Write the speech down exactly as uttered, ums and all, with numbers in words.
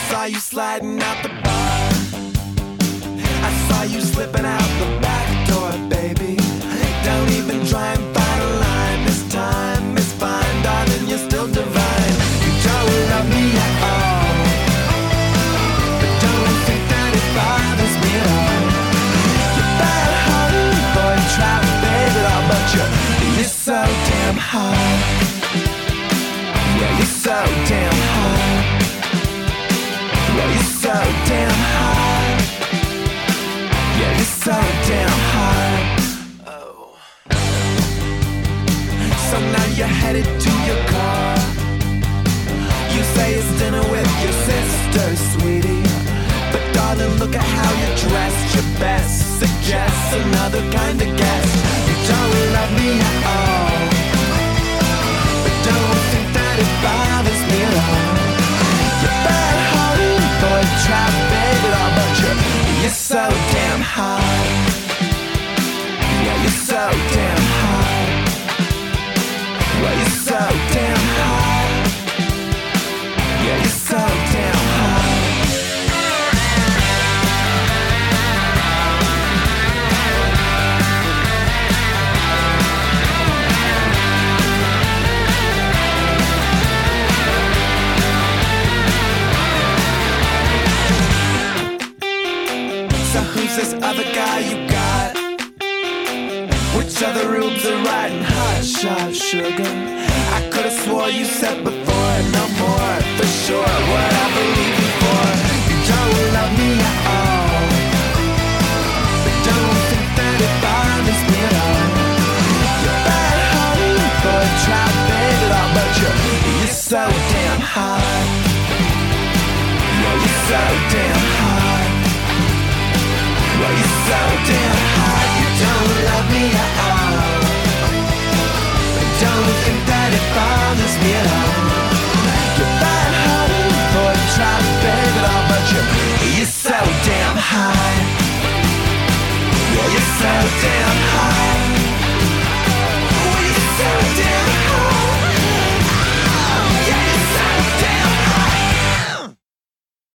saw you sliding out the bar. I saw you slipping out the back door, baby. Don't even try and find a line. This time is fine, darling, you're still divine. You don't love me at all, but don't think that it bothers me at all. You're bad-hearted, boy, try to fake it all, but you're, you're so damn hot. Yeah, you're so damn hot. Yeah, you're so damn hot. Yeah, you're so damn hot. Oh. So now you're headed to your car. You say it's dinner with your sister, sweetie. But darling, look at how you're dressed. Your best suggests another kind of guest. You don't love me at all, but don't think that it bothers me at all. You're bad-hearted, boy, try to fake it all, but you're, you're so damn hot. Yeah, you're so damn hot. Yeah, you're so damn hot. Yeah, you're so damn hot. So who's this other guy you got? Which other rubes are riding hot shot, sugar? I could've swore you said before, no more, for sure. What I believe you for? You don't love me at all, but don't think that it bothers me at all. You're bad-hearted, boy, try to fake it all, but you're, you're so damn hot. Yeah, you're so damn hot. Well, you're so damn hot, you don't love me at all.